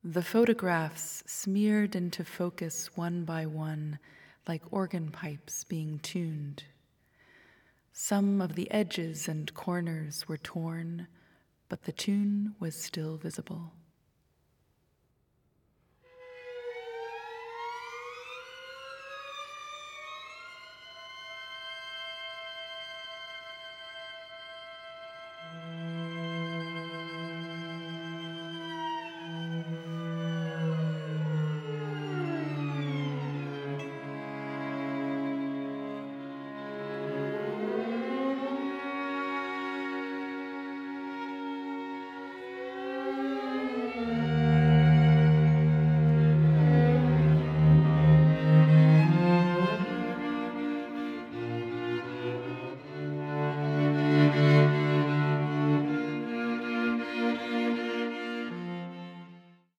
The photographs smeared into focus one by one, like organ pipes being tuned. Some of the edges and corners were torn, but the tune was still visible.